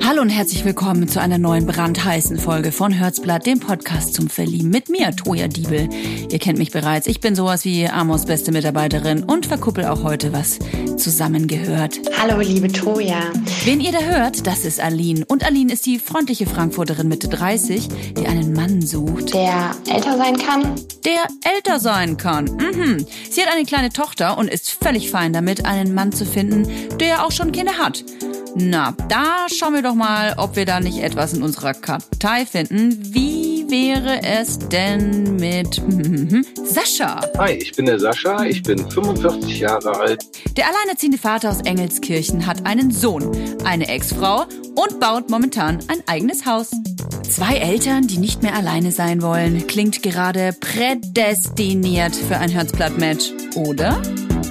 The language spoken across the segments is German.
Hallo und herzlich willkommen zu einer neuen brandheißen Folge von Herzblatt, dem Podcast zum Verlieben mit mir, Toja Diebel. Ihr kennt mich bereits, ich bin sowas wie Amors beste Mitarbeiterin und verkuppel auch heute, was zusammengehört. Hallo liebe Toja. Wen ihr da hört, das ist Aline. Und Aline ist die freundliche Frankfurterin Mitte 30, die einen Mann sucht. Der älter sein kann? Der älter sein kann. Sie hat eine kleine Tochter und ist völlig fein damit, einen Mann zu finden, der auch schon Kinder hat. Na, da schauen wir doch mal, ob wir da nicht etwas in unserer Kartei finden. Wie wäre es denn mit Sascha? Hi, ich bin der Sascha, ich bin 45 Jahre alt. Der alleinerziehende Vater aus Engelskirchen hat einen Sohn, eine Ex-Frau und baut momentan ein eigenes Haus. Zwei Eltern, die nicht mehr alleine sein wollen, klingt gerade prädestiniert für ein Herzblatt-Match, oder?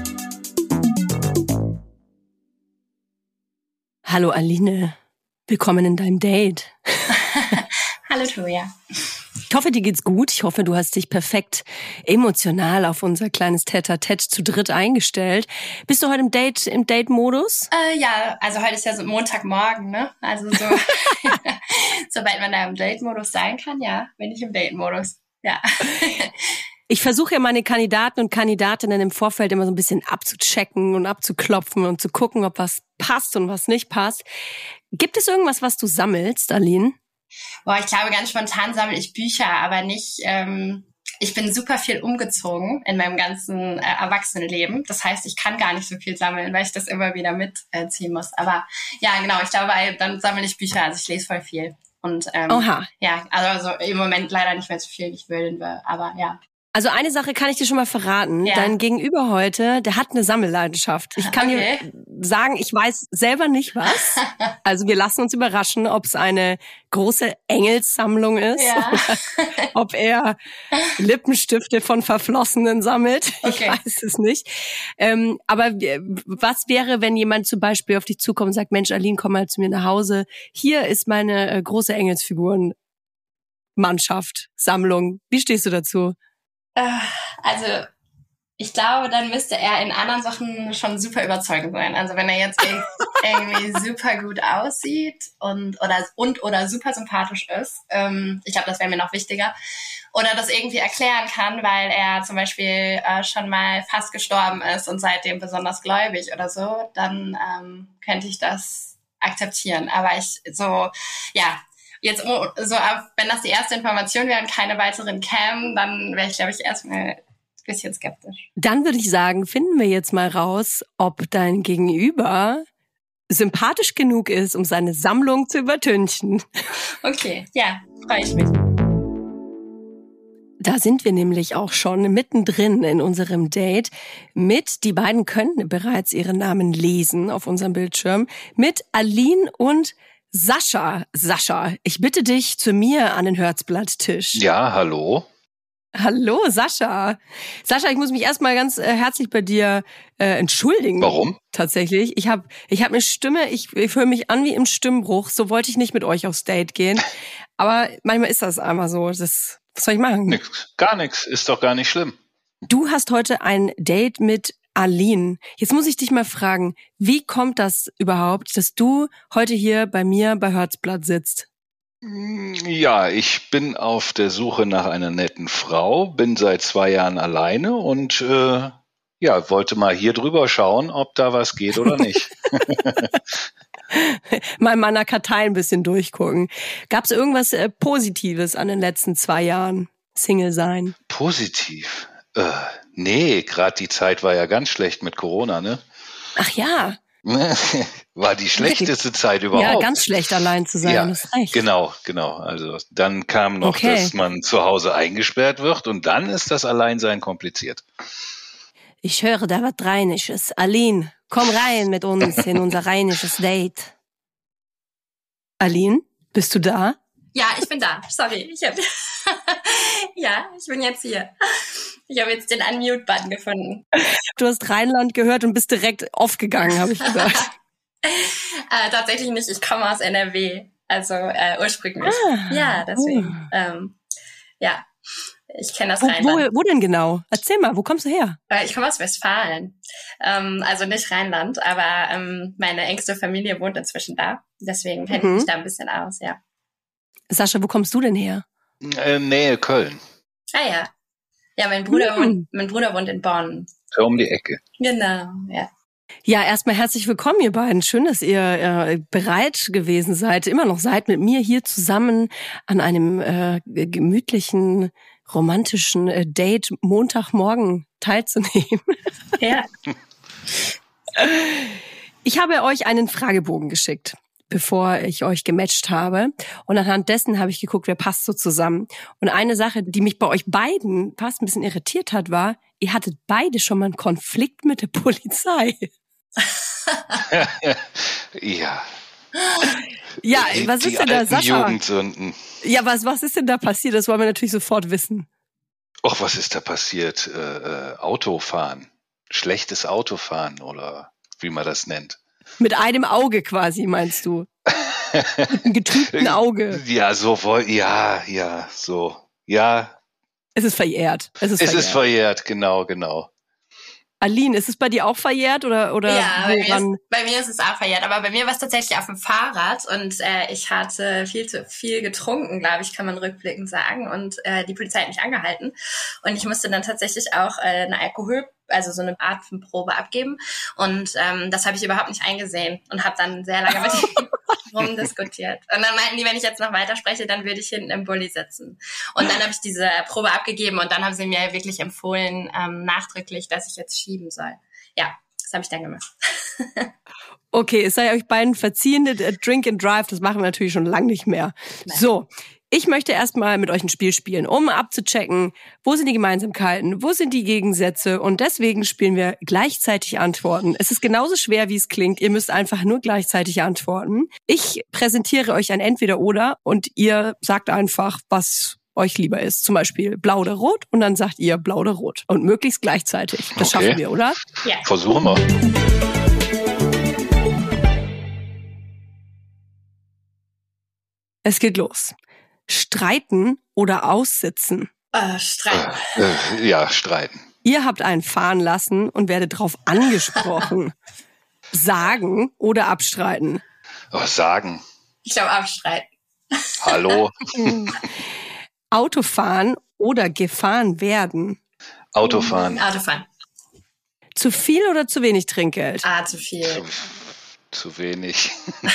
Hallo Aline, willkommen in deinem Date. Hallo Toja. Ich hoffe, dir geht's gut. Ich hoffe, du hast dich perfekt emotional auf unser kleines Tête-à-Tête zu dritt eingestellt. Bist du heute im Date-Modus? Ja, also heute ist ja so Montagmorgen, ne? Also so, sobald man da im Date-Modus sein kann, ja, bin ich im Date-Modus, ja. Ich versuche ja meine Kandidaten und Kandidatinnen im Vorfeld immer so ein bisschen abzuchecken und abzuklopfen und zu gucken, ob was passt und was nicht passt. Gibt es irgendwas, was du sammelst, Aline? Boah, ich glaube, ganz spontan sammle ich Bücher, aber nicht, ich bin super viel umgezogen in meinem ganzen Erwachsenenleben. Das heißt, ich kann gar nicht so viel sammeln, weil ich das immer wieder mitziehen muss. Aber ja, genau, ich glaube, dann sammle ich Bücher, also ich lese voll viel. Und Oha. Ja, also im Moment leider nicht mehr so viel, wie ich will, aber ja. Also eine Sache kann ich dir schon mal verraten. Ja. Dein Gegenüber heute, der hat eine Sammelleidenschaft. Ich kann dir sagen, ich weiß selber nicht was. Also wir lassen uns überraschen, ob es eine große Engelssammlung ist, oder ob er Lippenstifte von Verflossenen sammelt. Okay. Ich weiß es nicht. Aber was wäre, wenn jemand zum Beispiel auf dich zukommt und sagt, Mensch, Aline, komm mal zu mir nach Hause. Hier ist meine große Engelsfiguren-Mannschaft, Sammlung. Wie stehst du dazu? Also ich glaube, dann müsste er in anderen Sachen schon super überzeugend sein. Also wenn er jetzt irgendwie super gut aussieht oder super sympathisch ist, ich glaube, das wäre mir noch wichtiger. Oder das irgendwie erklären kann, weil er zum Beispiel schon mal fast gestorben ist und seitdem besonders gläubig oder so, dann könnte ich das akzeptieren. Aber jetzt wenn das die erste Information wäre und keine weiteren kämen, dann wäre ich, glaube ich, erstmal ein bisschen skeptisch. Dann würde ich sagen, finden wir jetzt mal raus, ob dein Gegenüber sympathisch genug ist, um seine Sammlung zu übertünchen. Okay, ja, freue ich mich. Da sind wir nämlich auch schon mittendrin in unserem Date die beiden können bereits ihren Namen lesen auf unserem Bildschirm, mit Aline und Sascha, ich bitte dich zu mir an den Herzblatt-Tisch. Ja, hallo. Hallo, Sascha. Sascha, ich muss mich erstmal ganz herzlich bei dir entschuldigen. Warum? Tatsächlich. Ich hab eine Stimme, ich höre mich an wie im Stimmbruch. So wollte ich nicht mit euch aufs Date gehen. Aber manchmal ist das einmal so. Was soll ich machen? Gar nichts. Ist doch gar nicht schlimm. Du hast heute ein Date mit Aline, jetzt muss ich dich mal fragen, wie kommt das überhaupt, dass du heute hier bei mir bei Herzblatt sitzt? Ja, ich bin auf der Suche nach einer netten Frau, bin seit 2 Jahren alleine und wollte mal hier drüber schauen, ob da was geht oder nicht. Mal in meiner Kartei ein bisschen durchgucken. Gab es irgendwas Positives an den letzten 2 Jahren Single sein? Positiv? Nee, gerade die Zeit war ja ganz schlecht mit Corona, ne? Ach ja. War die schlechteste Zeit überhaupt. Ja, ganz schlecht allein zu sein, ja, du hast recht. Genau. Also dann kam noch, dass man zu Hause eingesperrt wird und dann ist das Alleinsein kompliziert. Ich höre da was Rheinisches. Aline, komm rein mit uns in unser rheinisches Date. Aline, bist du da? Ja, ich bin da. Sorry, ich bin jetzt hier. Ich habe jetzt den Unmute-Button gefunden. Du hast Rheinland gehört und bist direkt aufgegangen, habe ich gesagt. Tatsächlich nicht. Ich komme aus NRW, also ursprünglich. Ja, deswegen. Ja. Ich kenne das Rheinland. Wo denn genau? Erzähl mal, wo kommst du her? Ich komme aus Westfalen. Also nicht Rheinland, aber meine engste Familie wohnt inzwischen da. Desegen kenne ich mich da ein bisschen aus, ja. Sascha, wo kommst du denn her? Nähe Köln. Ah ja. Ja, mein Bruder wohnt in Bonn. So um die Ecke. Genau, ja. Ja, erstmal herzlich willkommen, ihr beiden. Schön, dass ihr bereit gewesen seid, immer noch seid, mit mir hier zusammen an einem gemütlichen, romantischen Date Montagmorgen teilzunehmen. Ja. Ich habe euch einen Fragebogen geschickt, bevor ich euch gematcht habe. Und anhand dessen habe ich geguckt, wer passt so zusammen. Und eine Sache, die mich bei euch beiden fast ein bisschen irritiert hat, war, ihr hattet beide schon mal einen Konflikt mit der Polizei. Ja. Ja, was ist denn da, Sascha? Jugendsünden. Ja, was ist denn da passiert? Das wollen wir natürlich sofort wissen. Och, was ist da passiert? Autofahren. Schlechtes Autofahren oder wie man das nennt. Mit einem Auge quasi, meinst du? Mit einem getrübten Auge. Ja, so. Ja. Es ist verjährt. Es ist verjährt, genau. Aline, ist es bei dir auch verjährt oder? Ja, bei mir ist es auch verjährt, aber bei mir war es tatsächlich auf dem Fahrrad und ich hatte viel zu viel getrunken, glaube ich, kann man rückblickend sagen, und die Polizei hat mich angehalten und ich musste dann tatsächlich auch also so eine Art von Probe abgeben und das habe ich überhaupt nicht eingesehen und habe dann sehr lange mit ihnen rumdiskutiert. Und dann meinten die, wenn ich jetzt noch weiterspreche, dann würde ich hinten im Bulli sitzen. Und dann habe ich diese Probe abgegeben und dann haben sie mir wirklich empfohlen, nachdrücklich, dass ich jetzt schieben soll. Ja, das habe ich dann gemacht. Okay, es sei euch beiden verziehen, Drink and Drive, das machen wir natürlich schon lange nicht mehr. Nein. So, ich möchte erstmal mit euch ein Spiel spielen, um abzuchecken, wo sind die Gemeinsamkeiten, wo sind die Gegensätze, und deswegen spielen wir gleichzeitig Antworten. Es ist genauso schwer, wie es klingt, ihr müsst einfach nur gleichzeitig antworten. Ich präsentiere euch ein Entweder-Oder und ihr sagt einfach, was euch lieber ist. Zum Beispiel blau oder rot und dann sagt ihr blau oder rot. Und möglichst gleichzeitig. Das schaffen wir, oder? Ja. Versuchen wir. Es geht los. Streiten oder aussitzen? Streiten. Ja, streiten. Ihr habt einen fahren lassen und werdet drauf angesprochen. Sagen oder abstreiten? Sagen. Ich glaube abstreiten. Hallo. Autofahren oder gefahren werden? Autofahren. Autofahren. Zu viel oder zu wenig Trinkgeld? Zu viel. Zu wenig.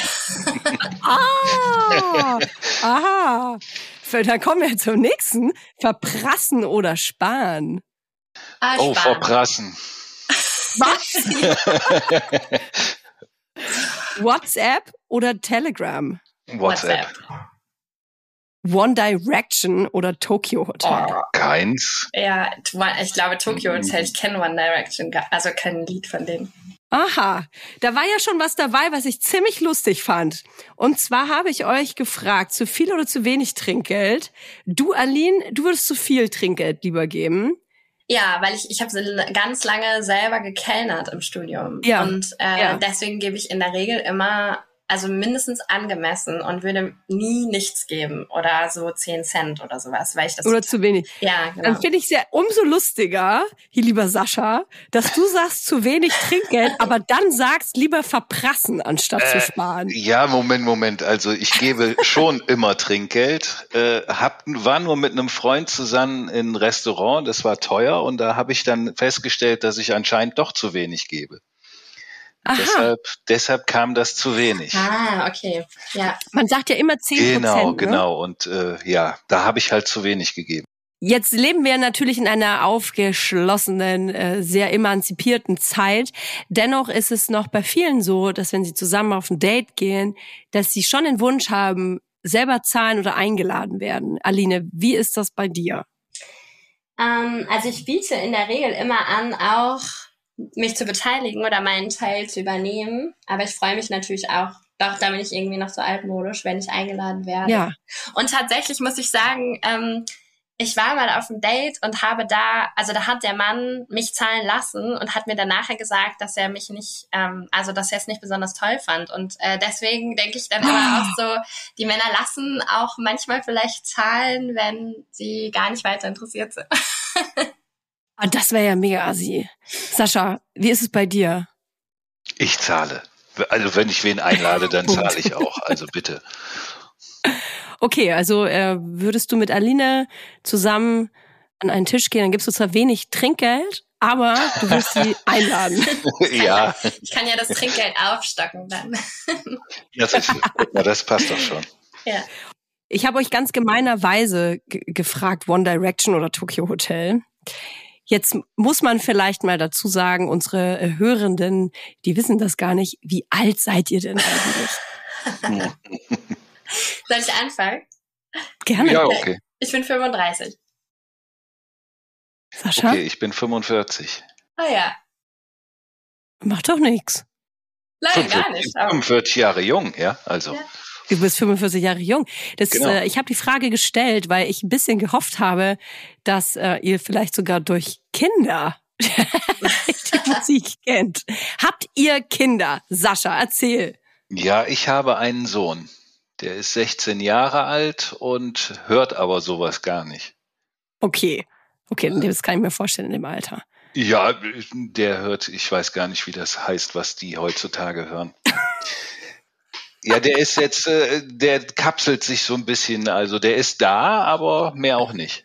Aha. Dann kommen wir zum nächsten. Verprassen oder sparen? Sparen. Verprassen. Was? WhatsApp oder Telegram? WhatsApp. One Direction oder Tokyo Hotel? Keins. Ja, ich glaube Tokyo Hotel. Ich kenne One Direction, also kein Lied von denen. Aha, da war ja schon was dabei, was ich ziemlich lustig fand. Und zwar habe ich euch gefragt, zu viel oder zu wenig Trinkgeld? Du, Aline, du würdest zu viel Trinkgeld lieber geben. Ja, weil ich habe ganz lange selber gekellnert im Studium. Ja. Und deswegen gebe ich in der Regel immer, also mindestens angemessen, und würde nie nichts geben oder so 10 Cent oder sowas, weil ich das... Oder zu wenig. Ja, genau. Dann finde ich es ja umso lustiger, hier lieber Sascha, dass du sagst zu wenig Trinkgeld, aber dann sagst lieber verprassen, anstatt zu sparen. Ja, Moment. Also ich gebe schon immer Trinkgeld. War nur mit einem Freund zusammen in einem Restaurant, das war teuer, und da habe ich dann festgestellt, dass ich anscheinend doch zu wenig gebe. Deshalb kam das zu wenig. Okay. Ja. Man sagt ja immer 10%. Genau. Und da habe ich halt zu wenig gegeben. Jetzt leben wir natürlich in einer aufgeschlossenen, sehr emanzipierten Zeit. Dennoch ist es noch bei vielen so, dass wenn sie zusammen auf ein Date gehen, dass sie schon den Wunsch haben, selber zahlen oder eingeladen werden. Aline, wie ist das bei dir? Also ich biete in der Regel immer an, auch mich zu beteiligen oder meinen Teil zu übernehmen. Aber ich freue mich natürlich auch, doch, da bin ich irgendwie noch so altmodisch, wenn ich eingeladen werde. Ja. Und tatsächlich muss ich sagen, ich war mal auf einem Date und habe da hat der Mann mich zahlen lassen und hat mir dann nachher gesagt, dass er mich nicht, dass er es nicht besonders toll fand. Und deswegen denke ich dann immer auch so, die Männer lassen auch manchmal vielleicht zahlen, wenn sie gar nicht weiter interessiert sind. Das wäre ja mega assi. Sascha, wie ist es bei dir? Ich zahle. Also wenn ich wen einlade, dann zahle ich auch. Also bitte. Okay, also würdest du mit Aline zusammen an einen Tisch gehen, dann gibst du zwar wenig Trinkgeld, aber du wirst sie einladen. Ja. Ich kann ja das Trinkgeld aufstocken dann. Das passt doch schon. Ja. Ich habe euch ganz gemeinerweise gefragt, One Direction oder Tokyo Hotel. Jetzt muss man vielleicht mal dazu sagen, unsere Hörenden, die wissen das gar nicht. Wie alt seid ihr denn eigentlich? Soll ich anfangen? Gerne. Ja, okay. Ich bin 35. Sascha? Okay, ich bin 45. Oh ja. Macht doch nichts. Nein, gar nicht. 45 Jahre jung, ja, also. Ja. Du bist 45 Jahre jung. Genau. Ich habe die Frage gestellt, weil ich ein bisschen gehofft habe, dass ihr vielleicht sogar durch Kinder die Musik kennt. Habt ihr Kinder? Sascha, erzähl. Ja, ich habe einen Sohn. Der ist 16 Jahre alt und hört aber sowas gar nicht. Okay, das kann ich mir vorstellen in dem Alter. Ja, der hört, ich weiß gar nicht, wie das heißt, was die heutzutage hören. Ja, der ist jetzt, der kapselt sich so ein bisschen, also der ist da, aber mehr auch nicht.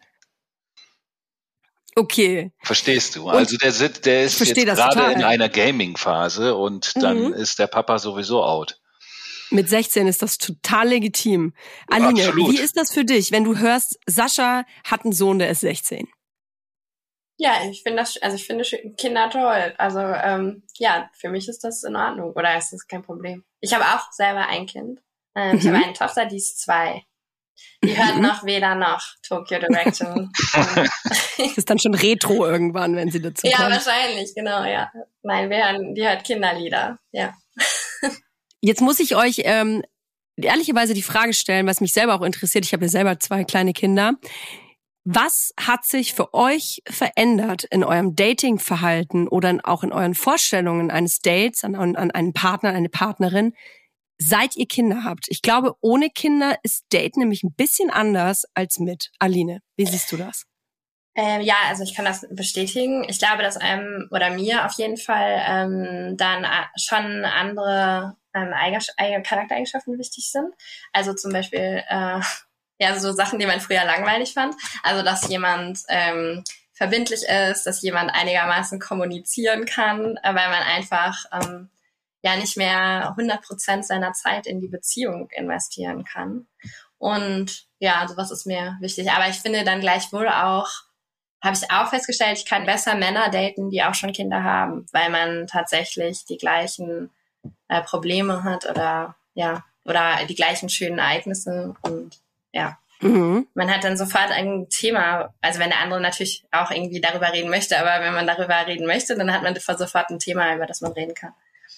Okay. Verstehst du? Und also der ist jetzt gerade in einer Gaming-Phase und dann ist der Papa sowieso out. Mit 16 ist das total legitim. Aline, Absolut. Wie ist das für dich, wenn du hörst, Sascha hat einen Sohn, der ist 16? Ja, ich finde Kinder toll. Also für mich ist das in Ordnung oder ist das kein Problem. Ich habe auch selber ein Kind. Ich habe eine Tochter, die ist 2. Die hört noch weder noch Tokyo Direction. Das ist dann schon Retro irgendwann, wenn sie dazu kommt. Ja, wahrscheinlich, genau, ja. Nein, die hört Kinderlieder, ja. Jetzt muss ich euch ehrlicherweise die Frage stellen, was mich selber auch interessiert. Ich habe ja selber 2 kleine Kinder. Was hat sich für euch verändert in eurem Datingverhalten oder auch in euren Vorstellungen eines Dates an einen Partner, eine Partnerin, seit ihr Kinder habt? Ich glaube, ohne Kinder ist Date nämlich ein bisschen anders als mit. Aline, wie siehst du das? Ja, also ich kann das bestätigen. Ich glaube, dass einem oder mir auf jeden Fall dann schon andere Charaktereigenschaften wichtig sind. Also zum Beispiel so Sachen, die man früher langweilig fand. Also dass jemand verbindlich ist, dass jemand einigermaßen kommunizieren kann, weil man einfach nicht mehr 100% seiner Zeit in die Beziehung investieren kann. Und ja, sowas ist mir wichtig. Aber ich finde dann gleichwohl auch, habe ich auch festgestellt, ich kann besser Männer daten, die auch schon Kinder haben, weil man tatsächlich die gleichen Probleme hat oder die gleichen schönen Ereignisse und ja. Man hat dann sofort ein Thema, also wenn der andere natürlich auch irgendwie darüber reden möchte, aber wenn man darüber reden möchte, dann hat man sofort ein Thema, über das man reden kann.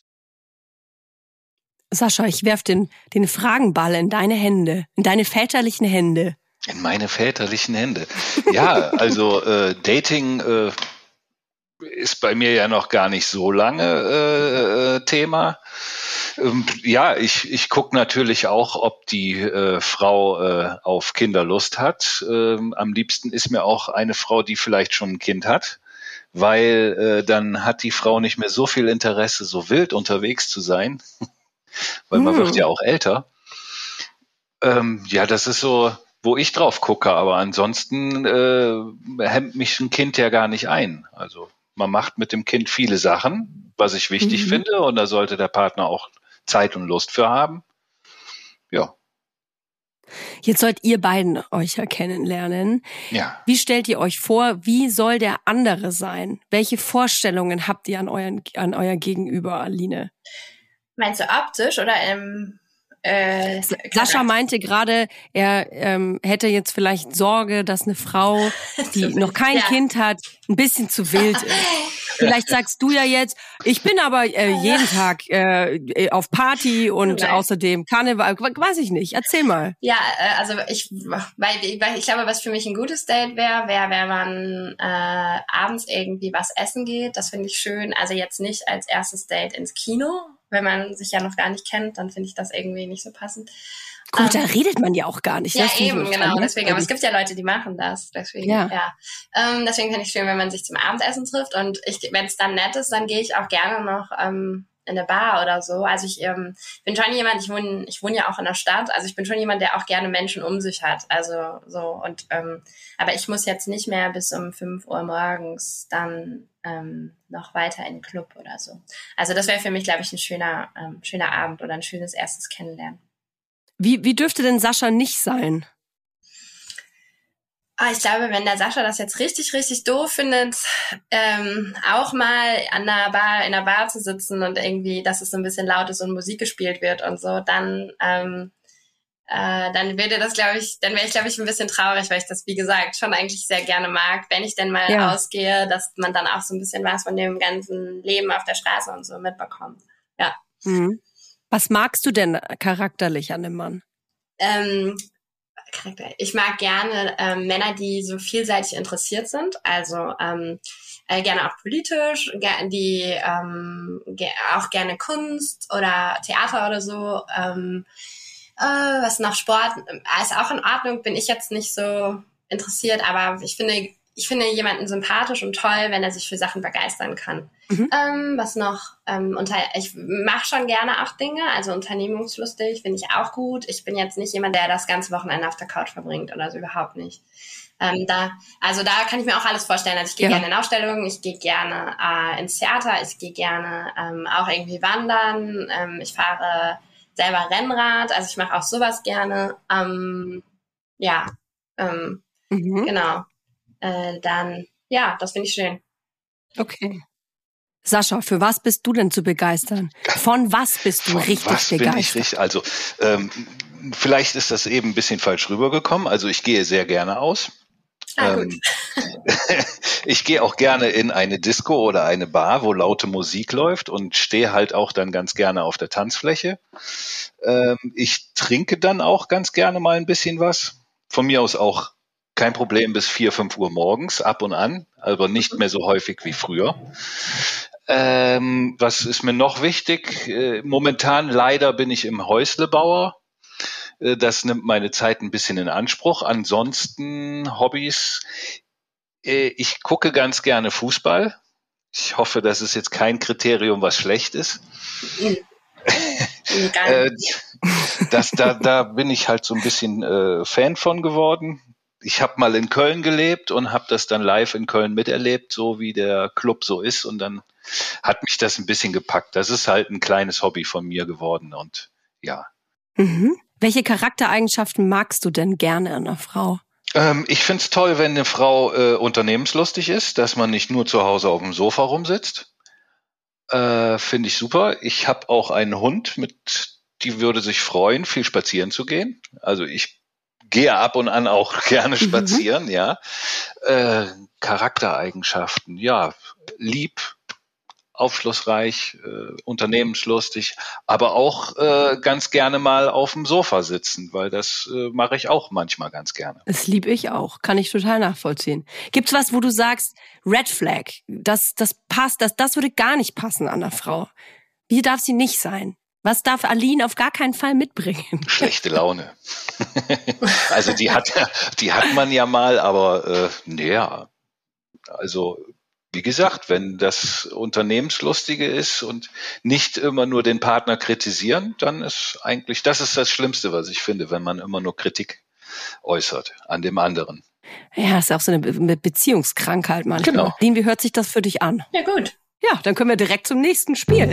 Sascha, ich werf den Fragenball in deine Hände, in deine väterlichen Hände. In meine väterlichen Hände. Ja, also Dating ist bei mir ja noch gar nicht so lange Thema. Ja, ich gucke natürlich auch, ob die Frau auf Kinder Lust hat. Am liebsten ist mir auch eine Frau, die vielleicht schon ein Kind hat, weil dann hat die Frau nicht mehr so viel Interesse, so wild unterwegs zu sein, weil man wird ja auch älter. Das ist so, wo ich drauf gucke, aber ansonsten hemmt mich ein Kind ja gar nicht ein. Also man macht mit dem Kind viele Sachen, was ich wichtig finde, und da sollte der Partner auch Zeit und Lust für haben. Ja. Jetzt sollt ihr beiden euch ja kennenlernen. Ja. Wie stellt ihr euch vor, wie soll der andere sein? Welche Vorstellungen habt ihr an euer Gegenüber, Aline? Meinst du optisch oder Sascha meinte gerade, er hätte jetzt vielleicht Sorge, dass eine Frau, die noch kein Kind hat, ein bisschen zu wild ist. Vielleicht sagst du ja jetzt, ich bin aber jeden Tag auf Party und außerdem Karneval, weiß ich nicht. Erzähl mal. Ja, also ich glaube, was für mich ein gutes Date wäre, wenn man abends irgendwie was essen geht. Das finde ich schön. Also jetzt nicht als erstes Date ins Kino. Wenn man sich ja noch gar nicht kennt, dann finde ich das irgendwie nicht so passend. Gut, da redet man ja auch gar nicht. Ja, eben, genau. Deswegen, aber es gibt ja Leute, die machen das. Deswegen, deswegen finde ich es schön, wenn man sich zum Abendessen trifft. Und wenn es dann nett ist, dann gehe ich auch gerne noch in eine Bar oder so. Also ich bin schon jemand, ich wohne ja auch in der Stadt, also ich bin schon jemand, der auch gerne Menschen um sich hat. Also so und aber ich muss jetzt nicht mehr bis um 5 Uhr morgens dann noch weiter in den Club oder so. Also das wäre für mich, glaube ich, ein schöner Abend oder ein schönes erstes Kennenlernen. Wie dürfte denn Sascha nicht sein? Ich glaube, wenn der Sascha das jetzt richtig, richtig doof findet, auch mal in der Bar zu sitzen und irgendwie, dass es so ein bisschen laut ist und Musik gespielt wird und so, dann wäre ich, glaube ich, ein bisschen traurig, weil ich das, wie gesagt, schon eigentlich sehr gerne mag, wenn ich denn mal ausgehe, dass man dann auch so ein bisschen was von dem ganzen Leben auf der Straße und so mitbekommt. Ja. Mhm. Was magst du denn charakterlich an dem Mann? Ich mag gerne Männer, die so vielseitig interessiert sind, also gerne auch politisch, die auch gerne Kunst oder Theater oder so. Was noch, Sport ist auch in Ordnung, bin ich jetzt nicht so interessiert, aber ich finde jemanden sympathisch und toll, wenn er sich für Sachen begeistern kann. Was noch? Ich mache schon gerne auch Dinge, also unternehmungslustig finde ich auch gut. Ich bin jetzt nicht jemand, der das ganze Wochenende auf der Couch verbringt oder so, überhaupt nicht. Da kann ich mir auch alles vorstellen. Also ich gehe gerne in Ausstellungen, ich gehe gerne ins Theater, ich gehe gerne auch irgendwie wandern, ich fahre selber Rennrad, also ich mache auch sowas gerne. Genau. Das finde ich schön. Okay. Sascha, für was bist du denn zu begeistern? Von was bist du richtig begeistert? Also vielleicht ist das eben ein bisschen falsch rübergekommen. Also ich gehe sehr gerne aus. Gut. Ich gehe auch gerne in eine Disco oder eine Bar, wo laute Musik läuft und stehe halt auch dann ganz gerne auf der Tanzfläche. Ich trinke dann auch ganz gerne mal ein bisschen was. Von mir aus auch kein Problem bis 4, 5 Uhr morgens, ab und an, aber nicht mehr so häufig wie früher. Was ist mir noch wichtig? Momentan leider bin ich im Häuslebauer. Das nimmt meine Zeit ein bisschen in Anspruch. Ansonsten Hobbys. Ich gucke ganz gerne Fußball. Ich hoffe, das ist jetzt kein Kriterium, was schlecht ist. Da bin ich halt so ein bisschen Fan von geworden. Ich habe mal in Köln gelebt und habe das dann live in Köln miterlebt, so wie der Club so ist. Und dann hat mich das ein bisschen gepackt. Das ist halt ein kleines Hobby von mir geworden. Und ja. Mhm. Welche Charaktereigenschaften magst du denn gerne an einer Frau? Ich find's toll, wenn eine Frau unternehmenslustig ist, dass man nicht nur zu Hause auf dem Sofa rumsitzt. Finde ich super. Ich habe auch einen Hund, die würde sich freuen, viel spazieren zu gehen. Also ich gehe ab und an auch gerne spazieren, ja. Charaktereigenschaften, ja, lieb, aufschlussreich, unternehmenslustig, aber auch ganz gerne mal auf dem Sofa sitzen, weil das mache ich auch manchmal ganz gerne. Das liebe ich auch, kann ich total nachvollziehen. Gibt's was, wo du sagst, Red Flag, das passt, das würde gar nicht passen an einer Frau? Wie darf sie nicht sein? Was darf Aline auf gar keinen Fall mitbringen? Schlechte Laune. Also die hat man ja mal, aber also wie gesagt, wenn das Unternehmenslustige ist und nicht immer nur den Partner kritisieren, dann ist eigentlich, das ist das Schlimmste, was ich finde, wenn man immer nur Kritik äußert an dem anderen. Ja, ist auch so eine Beziehungskrankheit manchmal. Genau. Aline, wie hört sich das für dich an? Ja, gut. Ja, dann können wir direkt zum nächsten Spiel.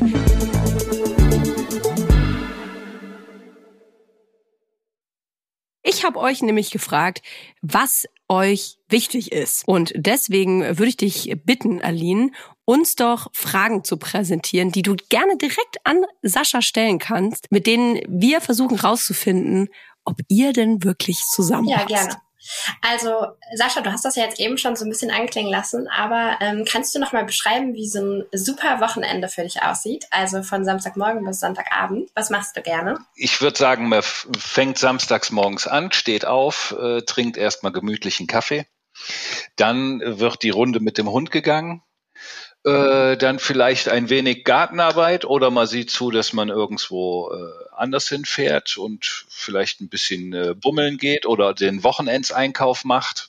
Ich habe euch nämlich gefragt, was euch wichtig ist. Und deswegen würde ich dich bitten, Aline, uns doch Fragen zu präsentieren, die du gerne direkt an Sascha stellen kannst, mit denen wir versuchen rauszufinden, ob ihr denn wirklich zusammenpasst. Ja, gerne. Also, Sascha, du hast das ja jetzt eben schon so ein bisschen anklingen lassen, aber kannst du noch mal beschreiben, wie so ein super Wochenende für dich aussieht? Also von Samstagmorgen bis Sonntagabend. Was machst du gerne? Ich würde sagen, man fängt samstags morgens an, steht auf, trinkt erstmal gemütlichen Kaffee. Dann wird die Runde mit dem Hund gegangen. Dann vielleicht ein wenig Gartenarbeit oder man sieht zu, dass man irgendwo anders hinfährt und vielleicht ein bisschen bummeln geht oder den Wochenendseinkauf macht.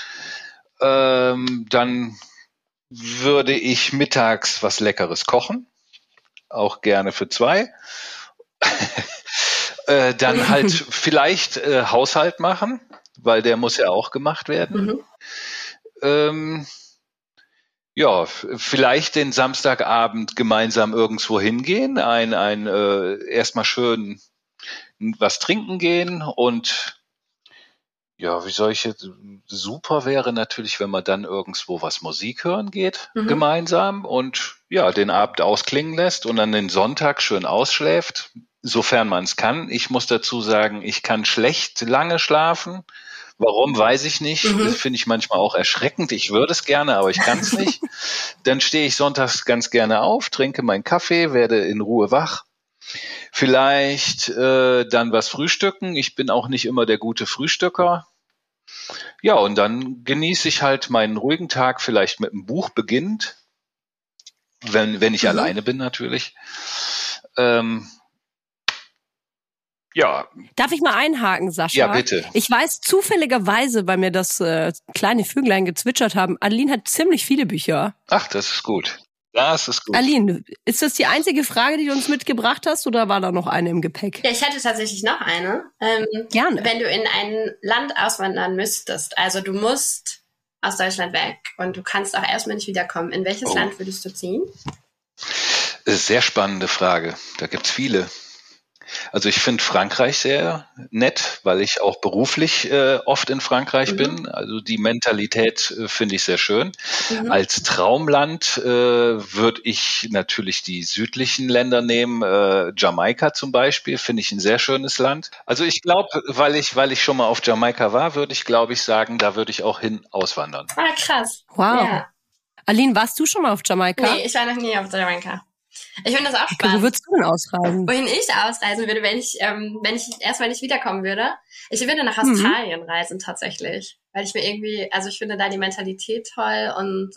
Dann würde ich mittags was Leckeres kochen, auch gerne für 2. Dann halt vielleicht Haushalt machen, weil der muss ja auch gemacht werden. Ja, vielleicht den Samstagabend gemeinsam irgendwo hingehen, erstmal schön was trinken gehen und ja, super wäre natürlich, wenn man dann irgendwo was Musik hören geht, gemeinsam und ja, den Abend ausklingen lässt und dann den Sonntag schön ausschläft, sofern man es kann. Ich muss dazu sagen, ich kann schlecht lange schlafen. Warum, weiß ich nicht. Das finde ich manchmal auch erschreckend. Ich würde es gerne, aber ich kann es nicht. Dann stehe ich sonntags ganz gerne auf, trinke meinen Kaffee, werde in Ruhe wach. Vielleicht dann was frühstücken. Ich bin auch nicht immer der gute Frühstücker. Ja, und dann genieße ich halt meinen ruhigen Tag, vielleicht mit einem Buch beginnend, wenn ich alleine bin natürlich. Ja. Darf ich mal einhaken, Sascha? Ja, bitte. Ich weiß zufälligerweise, weil mir das kleine Vöglein gezwitschert haben, Aline hat ziemlich viele Bücher. Ach, das ist gut. Das ist gut. Aline, ist das die einzige Frage, die du uns mitgebracht hast, oder war da noch eine im Gepäck? Ja, ich hatte tatsächlich noch eine. Gerne. Wenn du in ein Land auswandern müsstest, also du musst aus Deutschland weg und du kannst auch erstmal nicht wiederkommen, in welches Land würdest du ziehen? Sehr spannende Frage. Da gibt's viele. Also ich finde Frankreich sehr nett, weil ich auch beruflich oft in Frankreich bin. Also die Mentalität finde ich sehr schön. Als Traumland würde ich natürlich die südlichen Länder nehmen. Jamaika zum Beispiel finde ich ein sehr schönes Land. Also ich glaube, weil ich schon mal auf Jamaika war, würde ich, glaube ich, sagen, da würde ich auch hin auswandern. Ah, krass. Wow. Ja. Aline, warst du schon mal auf Jamaika? Nee, ich war noch nie auf Jamaika. Ich finde das auch spannend. Okay, wo würdest du denn ausreisen? Wohin ich ausreisen würde, wenn ich erstmal nicht wiederkommen würde? Ich würde nach Australien reisen tatsächlich. Weil ich mir irgendwie, also ich finde da die Mentalität toll und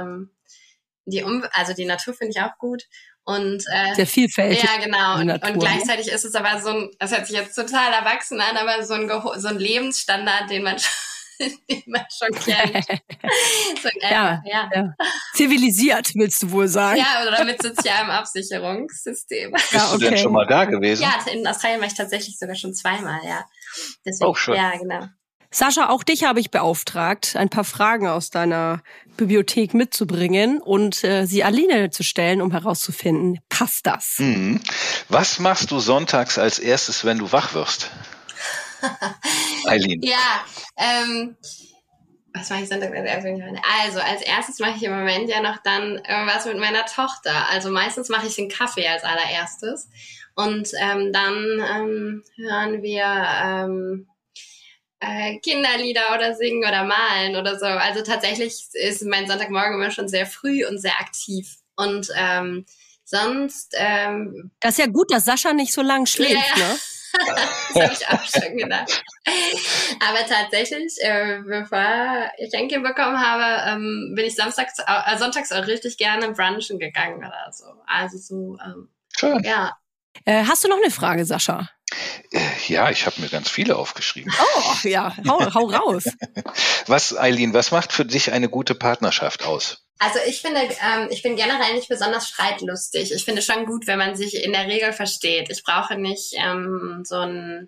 die Natur finde ich auch gut. Und sehr vielfältig. Ja, genau. Und gleichzeitig ist es aber das hört sich jetzt total erwachsen an, aber so ein Lebensstandard, den man schon kennt. Ja. Zivilisiert, willst du wohl sagen. Ja, oder mit sozialem Absicherungssystem. Bist du denn schon mal da gewesen? Ja, in Australien war ich tatsächlich sogar schon 2-mal, ja. Deswegen, schön. Ja, genau. Sascha, auch dich habe ich beauftragt, ein paar Fragen aus deiner Bibliothek mitzubringen und sie Aline zu stellen, um herauszufinden, passt das? Was machst du sonntags als erstes, wenn du wach wirst? Eileen. Ja, was mache ich Sonntag als erstes? Also, als erstes mache ich im Moment ja noch dann was mit meiner Tochter. Also meistens mache ich den Kaffee als allererstes. Und dann hören wir Kinderlieder oder singen oder malen oder so. Also tatsächlich ist mein Sonntagmorgen immer schon sehr früh und sehr aktiv. Und sonst... das ist ja gut, dass Sascha nicht so lang schläft, ne? Das habe ich auch schon gedacht. Aber tatsächlich, bevor ich ein Kind bekommen habe, bin ich sonntags auch richtig gerne brunchen gegangen oder so. Also so, schön. Ja. Hast du noch eine Frage, Sascha? Ja, ich habe mir ganz viele aufgeschrieben. Oh, ja, hau raus. Eileen, was macht für dich eine gute Partnerschaft aus? Also ich finde, ich bin generell nicht besonders streitlustig. Ich finde schon gut, wenn man sich in der Regel versteht. Ich brauche nicht so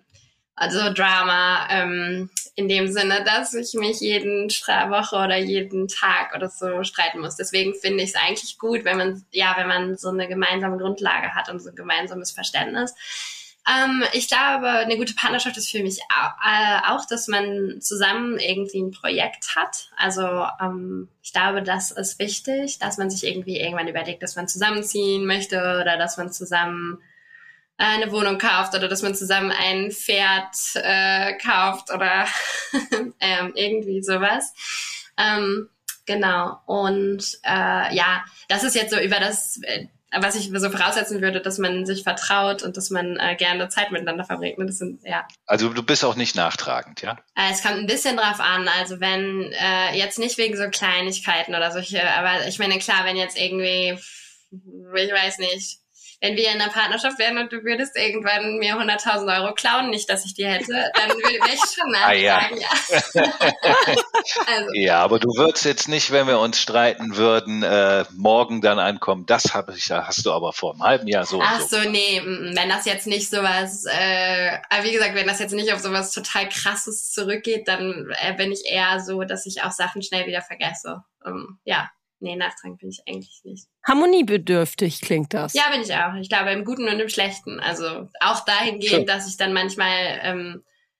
Drama in dem Sinne, dass ich mich jeden Woche oder jeden Tag oder so streiten muss. Deswegen finde ich es eigentlich gut, wenn man so eine gemeinsame Grundlage hat und so ein gemeinsames Verständnis. Ich glaube, eine gute Partnerschaft ist für mich auch, dass man zusammen irgendwie ein Projekt hat. Also ich glaube, das ist wichtig, dass man sich irgendwie irgendwann überlegt, dass man zusammenziehen möchte oder dass man zusammen eine Wohnung kauft oder dass man zusammen ein Pferd kauft oder irgendwie sowas. Genau. Und ja, das ist jetzt so über das, was ich so voraussetzen würde, dass man sich vertraut und dass man gerne Zeit miteinander verbringt. Das sind, ja. Also du bist auch nicht nachtragend, ja? Es kommt ein bisschen drauf an. Also wenn jetzt nicht wegen so Kleinigkeiten oder solche, aber ich meine, klar, wenn jetzt irgendwie, ich weiß nicht, wenn wir in einer Partnerschaft wären und du würdest irgendwann mir 100.000 Euro klauen, nicht, dass ich die hätte, dann würde ich schon nachfragen, ja. Also. Ja, aber du würdest jetzt nicht, wenn wir uns streiten würden, morgen dann ankommen, das hast du aber vor einem halben Jahr so. Ach so, nee, wenn das jetzt nicht sowas, aber wie gesagt, wenn das jetzt nicht auf sowas total Krasses zurückgeht, dann bin ich eher so, dass ich auch Sachen schnell wieder vergesse. Ja. Nee, nachtragen bin ich eigentlich nicht. Harmoniebedürftig klingt das. Ja, bin ich auch. Ich glaube, im Guten und im Schlechten. Also auch dahingehend, dass ich dann manchmal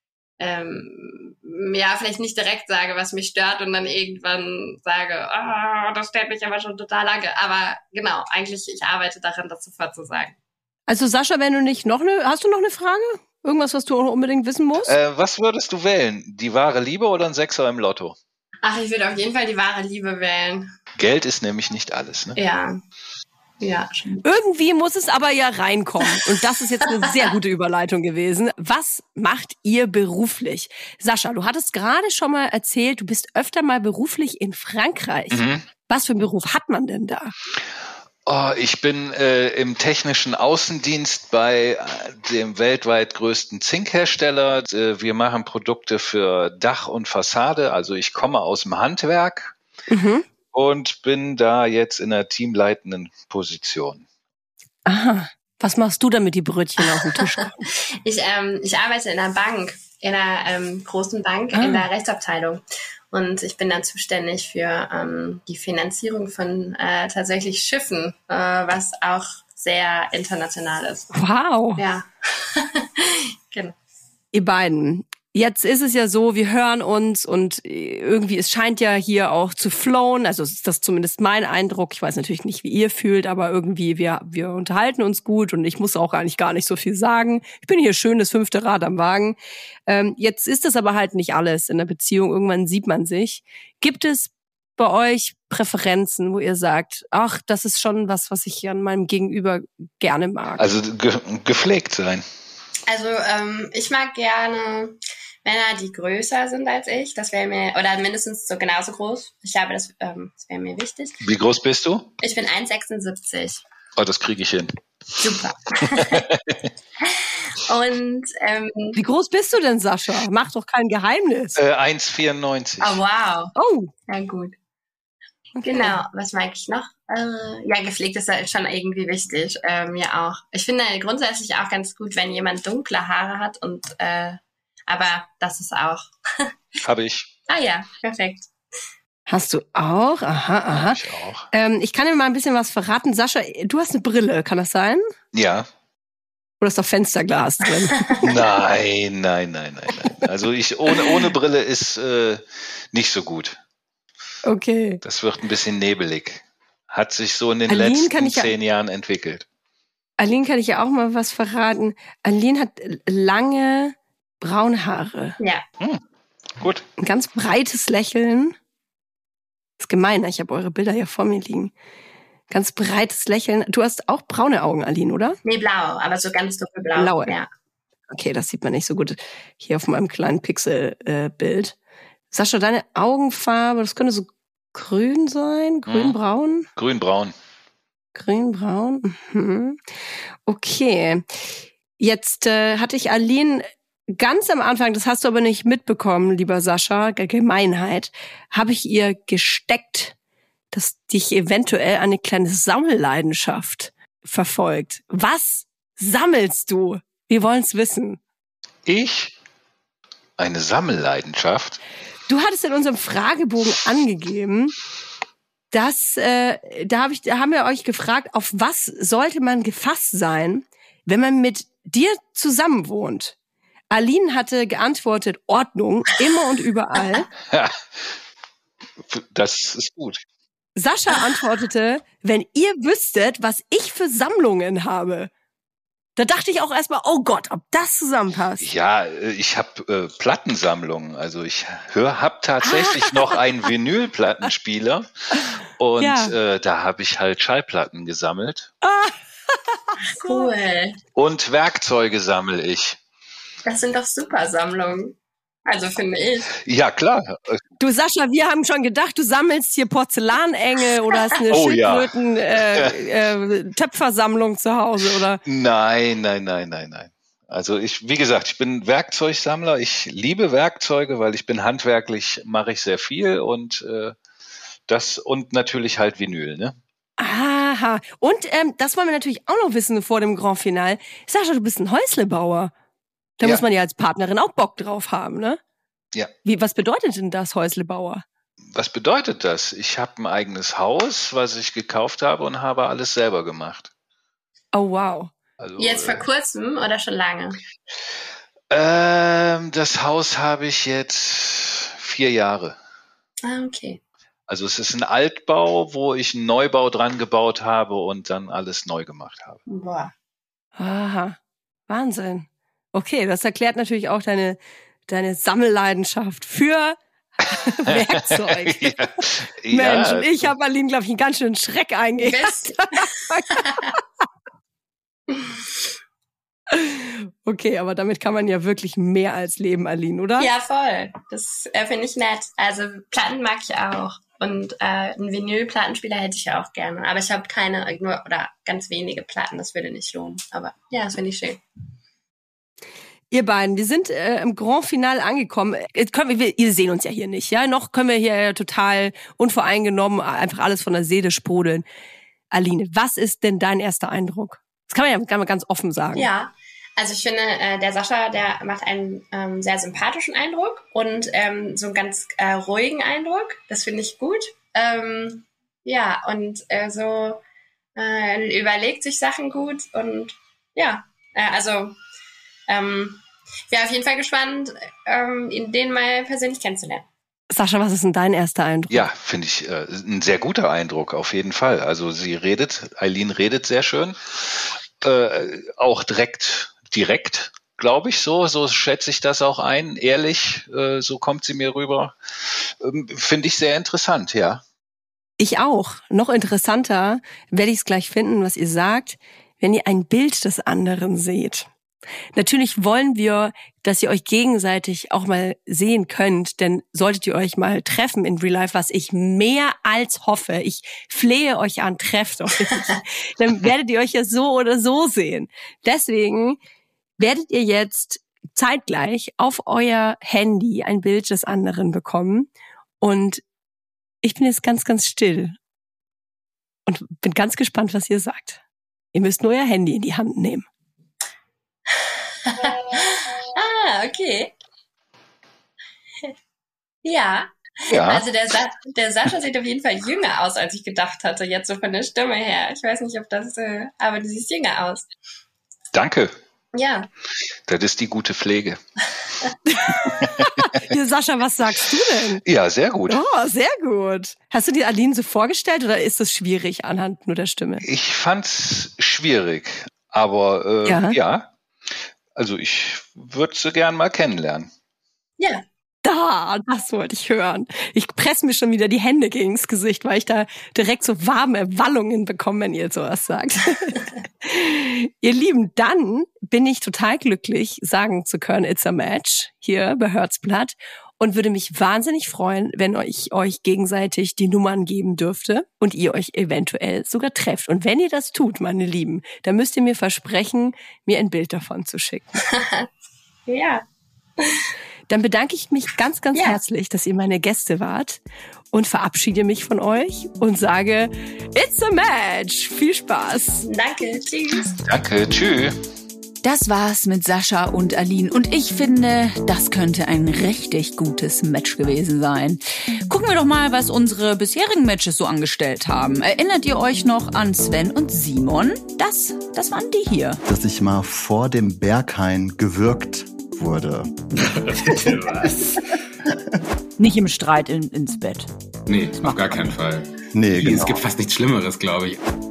ja, vielleicht nicht direkt sage, was mich stört und dann irgendwann sage, das stört mich aber schon total lange. Aber genau, eigentlich, ich arbeite daran, das sofort zu sagen. Also Sascha, wenn du nicht hast du noch eine Frage? Irgendwas, was du unbedingt wissen musst? Was würdest du wählen? Die wahre Liebe oder ein Sechser im Lotto? Ach, ich würde auf jeden Fall die wahre Liebe wählen. Geld ist nämlich nicht alles, ne? Ja. Ja. Irgendwie muss es aber ja reinkommen. Und das ist jetzt eine sehr gute Überleitung gewesen. Was macht ihr beruflich? Sascha, du hattest gerade schon mal erzählt, du bist öfter mal beruflich in Frankreich. Mhm. Was für einen Beruf hat man denn da? Oh, ich bin im technischen Außendienst bei dem weltweit größten Zinkhersteller. Wir machen Produkte für Dach und Fassade. Also ich komme aus dem Handwerk und bin da jetzt in einer teamleitenden Position. Aha. Was machst du, damit die Brötchen auf den Tisch kommen? Ich arbeite in einer Bank, in einer großen Bank, in der Rechtsabteilung. Und ich bin dann zuständig für die Finanzierung von tatsächlich Schiffen, was auch sehr international ist. Wow. Ja, genau. Ihr beiden, jetzt ist es ja so, wir hören uns und irgendwie, es scheint ja hier auch zu flowen. Also ist das zumindest mein Eindruck. Ich weiß natürlich nicht, wie ihr fühlt, aber irgendwie, wir unterhalten uns gut und ich muss auch eigentlich gar nicht so viel sagen. Ich bin hier schön das 5. Rad am Wagen. Jetzt ist das aber halt nicht alles in der Beziehung. Irgendwann sieht man sich. Gibt es bei euch Präferenzen, wo ihr sagt, ach, das ist schon was ich an meinem Gegenüber gerne mag? Also gepflegt sein. Also ich mag gerne Männer, die größer sind als ich. Das wäre mir, oder mindestens so genauso groß. Ich glaube, das wäre mir wichtig. Wie groß bist du? Ich bin 1,76. Oh, das kriege ich hin. Super. Und wie groß bist du denn, Sascha? Mach doch kein Geheimnis. 1,94. Oh, wow. Oh. Ja, gut. Okay. Genau, was mag ich noch? Ja, gepflegt ist halt schon irgendwie wichtig, mir auch. Ich finde grundsätzlich auch ganz gut, wenn jemand dunkle Haare hat und aber das ist auch. Habe ich. Ah ja, perfekt. Hast du auch? Aha. Ich auch. Ich kann dir mal ein bisschen was verraten. Sascha, du hast eine Brille, kann das sein? Ja. Oder ist doch Fensterglas drin? Nein. Also ohne Brille ist nicht so gut. Okay. Das wird ein bisschen nebelig. Hat sich so in den letzten 10 Jahren entwickelt. Aline, kann ich ja auch mal was verraten. Aline hat lange braune Haare. Ja. Gut. Ein ganz breites Lächeln. Das ist gemein, ich habe eure Bilder ja vor mir liegen. Ganz breites Lächeln. Du hast auch braune Augen, Aline, oder? Nee, blau, aber so ganz dunkelblau. Blaue. Ja. Okay, das sieht man nicht so gut hier auf meinem kleinen Pixelbild. Sascha, deine Augenfarbe, das könnte so grün sein? Grünbraun? Grünbraun. Grünbraun? Mhm. Okay. Jetzt hatte ich Aline ganz am Anfang, das hast du aber nicht mitbekommen, lieber Sascha, Gemeinheit, habe ich ihr gesteckt, dass dich eventuell eine kleine Sammelleidenschaft verfolgt. Was sammelst du? Wir wollen es wissen. Ich? Eine Sammelleidenschaft? Du hattest in unserem Fragebogen angegeben, dass da haben wir euch gefragt, auf was sollte man gefasst sein, wenn man mit dir zusammen wohnt? Aline hatte geantwortet, Ordnung, immer und überall. Ja, das ist gut. Sascha antwortete, wenn ihr wüsstet, was ich für Sammlungen habe. Da dachte ich auch erstmal, oh Gott, ob das zusammenpasst. Ja, ich habe Plattensammlungen. Also ich habe tatsächlich noch einen Vinylplattenspieler und da habe ich halt Schallplatten gesammelt. Cool. Und Werkzeuge sammle ich. Das sind doch super Sammlungen. Also finde ich. Ja, klar. Du Sascha, wir haben schon gedacht, du sammelst hier Porzellanengel oder hast eine Schildkröten-Töpfersammlung zu Hause, oder? Nein. Also wie gesagt, ich bin Werkzeugsammler. Ich liebe Werkzeuge, weil ich bin handwerklich, mache ich sehr viel und das und natürlich halt Vinyl, ne? Aha. Und das wollen wir natürlich auch noch wissen vor dem Grand Finale. Sascha, du bist ein Häuslebauer. Da muss man ja als Partnerin auch Bock drauf haben, ne? Ja. Was bedeutet denn das, Häuslebauer? Was bedeutet das? Ich habe ein eigenes Haus, was ich gekauft habe und habe alles selber gemacht. Oh, wow. Also, jetzt vor kurzem oder schon lange? Das Haus habe ich jetzt 4 Jahre. Ah, okay. Also es ist ein Altbau, wo ich einen Neubau dran gebaut habe und dann alles neu gemacht habe. Boah. Aha, Wahnsinn. Okay, das erklärt natürlich auch deine Sammelleidenschaft für Werkzeug. Mensch, ich habe Aline, glaube ich, einen ganz schönen Schreck eingejagt. Okay, aber damit kann man ja wirklich mehr als leben, Aline, oder? Ja, voll. Das finde ich nett. Also Platten mag ich auch. Und einen Vinyl-Plattenspieler hätte ich ja auch gerne. Aber ich habe oder ganz wenige Platten, das würde nicht lohnen. Aber ja, das finde ich schön. Ihr beiden, wir sind im Grand Finale angekommen. Ihr sehen uns ja hier nicht, ja? Noch können wir hier total unvoreingenommen einfach alles von der Seele sprudeln. Aline, was ist denn dein erster Eindruck? Das kann man ganz offen sagen. Ja, also ich finde, der Sascha, der macht einen sehr sympathischen Eindruck und so einen ganz ruhigen Eindruck. Das finde ich gut. Überlegt sich Sachen gut und wäre auf jeden Fall gespannt, den mal persönlich kennenzulernen. Sascha, was ist denn dein erster Eindruck? Ja, finde ich ein sehr guter Eindruck, auf jeden Fall. Also Aline redet sehr schön, auch direkt, glaube ich, so schätze ich das auch ein, ehrlich, so kommt sie mir rüber. Finde ich sehr interessant, ja. Ich auch. Noch interessanter werde ich es gleich finden, was ihr sagt, wenn ihr ein Bild des anderen seht. Natürlich wollen wir, dass ihr euch gegenseitig auch mal sehen könnt, denn solltet ihr euch mal treffen in Real Life, was ich mehr als hoffe, ich flehe euch an, trefft euch, dann werdet ihr euch ja so oder so sehen. Deswegen werdet ihr jetzt zeitgleich auf euer Handy ein Bild des anderen bekommen und ich bin jetzt ganz, ganz still und bin ganz gespannt, was ihr sagt. Ihr müsst nur euer Handy in die Hand nehmen. Okay. Ja. Also der Sascha sieht auf jeden Fall jünger aus, als ich gedacht hatte, jetzt so von der Stimme her. Ich weiß nicht, ob das, aber du siehst jünger aus. Danke. Ja. Das ist die gute Pflege. Ja, Sascha, was sagst du denn? Ja, sehr gut. Oh, sehr gut. Hast du dir Aline so vorgestellt oder ist das schwierig anhand nur der Stimme? Ich fand's schwierig, aber ja. Also ich würde sie gern mal kennenlernen. Ja. Das wollte ich hören. Ich presse mir schon wieder die Hände gegens Gesicht, weil ich da direkt so warme Wallungen bekomme, wenn ihr sowas sagt. Ihr Lieben, dann bin ich total glücklich, sagen zu können, it's a match hier bei Herzblatt und würde mich wahnsinnig freuen, wenn ich euch gegenseitig die Nummern geben dürfte und ihr euch eventuell sogar trefft. Und wenn ihr das tut, meine Lieben, dann müsst ihr mir versprechen, mir ein Bild davon zu schicken. Ja. Dann bedanke ich mich ganz, ganz herzlich, dass ihr meine Gäste wart und verabschiede mich von euch und sage, it's a match. Viel Spaß. Danke, tschüss. Danke, tschüss. Das war's mit Sascha und Aline und ich finde, das könnte ein richtig gutes Match gewesen sein. Gucken wir doch mal, was unsere bisherigen Matches so angestellt haben. Erinnert ihr euch noch an Sven und Simon? Das waren die hier. Dass ich mal vor dem Berghain gewürgt wurde. Was? Nicht im Streit ins Bett. Nee, auf gar keinen Fall. Nee, genau. Es gibt fast nichts Schlimmeres, glaube ich.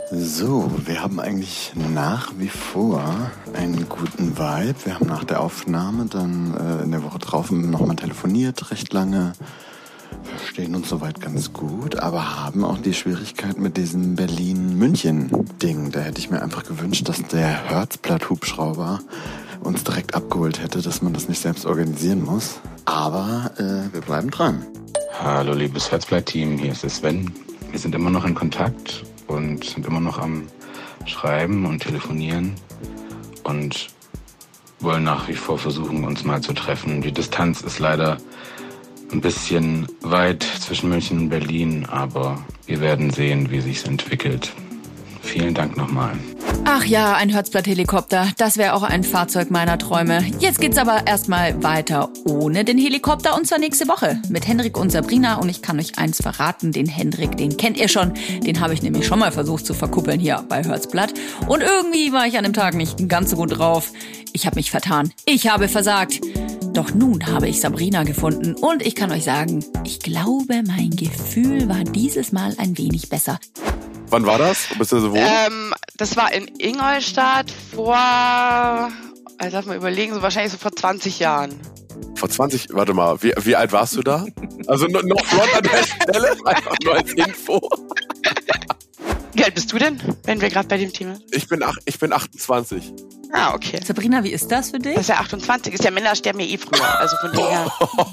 So, wir haben eigentlich nach wie vor einen guten Vibe. Wir haben nach der Aufnahme dann in der Woche drauf nochmal telefoniert, recht lange. Verstehen uns soweit ganz gut, aber haben auch die Schwierigkeit mit diesem Berlin-München-Ding. Da hätte ich mir einfach gewünscht, dass der Herzblatt-Hubschrauber uns direkt abgeholt hätte, dass man das nicht selbst organisieren muss. Aber wir bleiben dran. Hallo liebes Herzblatt-Team, hier ist der Sven. Wir sind immer noch in Kontakt und sind immer noch am Schreiben und Telefonieren und wollen nach wie vor versuchen, uns mal zu treffen. Die Distanz ist leider ein bisschen weit zwischen München und Berlin, aber wir werden sehen, wie sich's entwickelt. Vielen Dank nochmal. Ach ja, ein Herzblatt-Helikopter, das wäre auch ein Fahrzeug meiner Träume. Jetzt geht's aber erstmal weiter ohne den Helikopter und zwar nächste Woche mit Hendrik und Sabrina. Und ich kann euch eins verraten, den Hendrik, den kennt ihr schon. Den habe ich nämlich schon mal versucht zu verkuppeln hier bei Herzblatt. Und irgendwie war ich an dem Tag nicht ganz so gut drauf. Ich habe mich vertan. Ich habe versagt. Doch nun habe ich Sabrina gefunden und ich kann euch sagen, ich glaube, mein Gefühl war dieses Mal ein wenig besser. Wann war das? Bist du so wohl? Das war in Ingolstadt vor, darf man überlegen, so wahrscheinlich so vor 20 Jahren. Vor 20, warte mal, wie alt warst du da? Also noch flott an der Stelle, einfach nur als Info. Wie alt bist du denn, wenn wir gerade bei dem Thema sind? Ich bin 28. Ah, okay. Sabrina, wie ist das für dich? Das ist ja 28. Ist ja Männer sterben ja früher. Also von daher.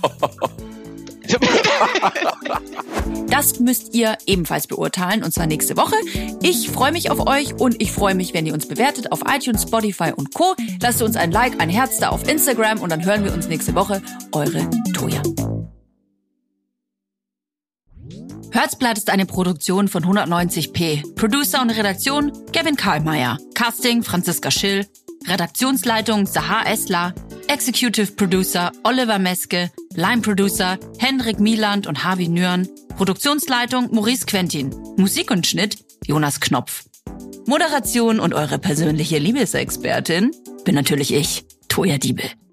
Das müsst ihr ebenfalls beurteilen und zwar nächste Woche. Ich freue mich auf euch und ich freue mich, wenn ihr uns bewertet auf iTunes, Spotify und Co. Lasst uns ein Like, ein Herz da auf Instagram und dann hören wir uns nächste Woche. Eure Toja. Herzblatt ist eine Produktion von 190p. Producer und Redaktion Gavin Karlmeier. Casting Franziska Schill. Redaktionsleitung Sahar Esler. Executive Producer Oliver Meske. Line Producer Hendrik Mieland und Harvey Nürn. Produktionsleitung Maurice Quentin. Musik und Schnitt Jonas Knopf. Moderation und eure persönliche Liebesexpertin bin natürlich ich, Toja Diebel.